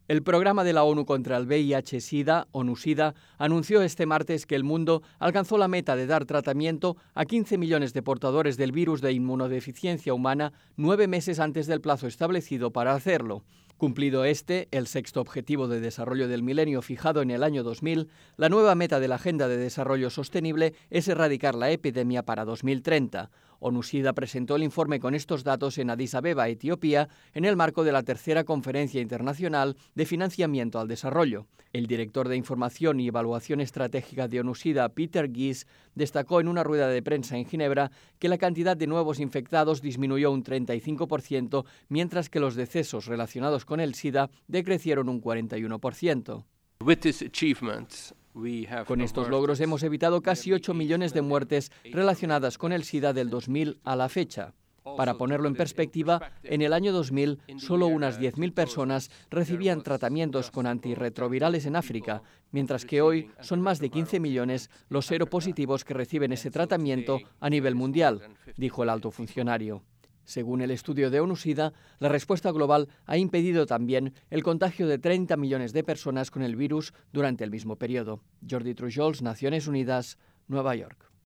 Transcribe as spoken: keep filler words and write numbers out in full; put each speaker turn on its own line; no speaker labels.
El programa de la ONU contra el V I H-Sida, ONU-Sida, anunció este martes que el mundo alcanzó la meta de dar tratamiento a quince millones de portadores del virus de inmunodeficiencia humana nueve meses antes del plazo establecido para hacerlo. Cumplido este, el sexto objetivo de desarrollo del milenio fijado en el año dos mil, la nueva meta de la Agenda de Desarrollo Sostenible es erradicar la epidemia para dos mil treinta. ONU-Sida presentó el informe con estos datos en Addis Abeba, Etiopía, en el marco de la tercera Conferencia Internacional de Financiamiento al Desarrollo. El director de Información y Evaluación Estratégica de ONU-Sida, Peter Gies, destacó en una rueda de prensa en Ginebra que la cantidad de nuevos infectados disminuyó un treinta y cinco por ciento, mientras que los decesos relacionados con el SIDA decrecieron un cuarenta y uno por ciento. Con estos logros hemos evitado casi ocho millones de muertes relacionadas con el SIDA del dos mil a la fecha. Para ponerlo en perspectiva, en el año dos mil solo unas diez mil personas recibían tratamientos con antirretrovirales en África, mientras que hoy son más de quince millones los seropositivos que reciben ese tratamiento a nivel mundial, dijo el alto funcionario. Según el estudio de ONU-Sida, la respuesta global ha impedido también el contagio de treinta millones de personas con el virus durante el mismo periodo. Jordi Trujols, Naciones Unidas, Nueva York.